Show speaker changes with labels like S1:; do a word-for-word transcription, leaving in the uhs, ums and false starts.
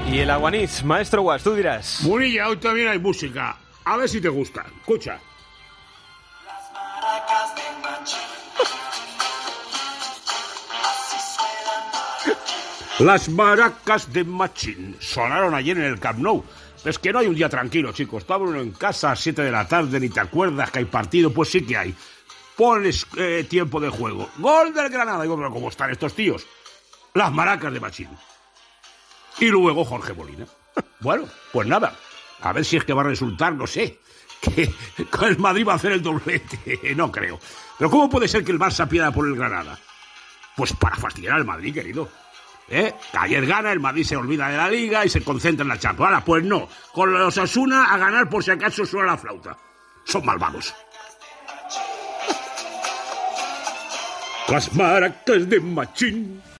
S1: Y el aguanís, maestro Guas, tú dirás.
S2: Munilla, hoy también hay música. A ver si te gusta. Escucha.
S3: Las maracas de Machín. Así suenan.
S2: Las maracas de Machín sonaron ayer en el Camp Nou. Es que no hay un día tranquilo, chicos. Estaba uno en casa a siete de la tarde, ni te acuerdas que hay partido. Pues sí que hay. Pones eh, tiempo de juego. Gol del Granada. Digo, pero ¿cómo están estos tíos? Las maracas de Machín. Y luego Jorge Molina. Bueno, pues nada. A ver si es que va a resultar, no sé, que el Madrid va a hacer el doblete. No creo. Pero ¿cómo puede ser que el Barça pierda por el Granada? Pues para fastidiar al Madrid, querido. ¿Eh? Que ayer gana, el Madrid se olvida de la Liga y se concentra en la Champions. Ahora, pues no. Con los Osasuna a ganar por si acaso suena la flauta. Son malvados. Las maracas de Machín.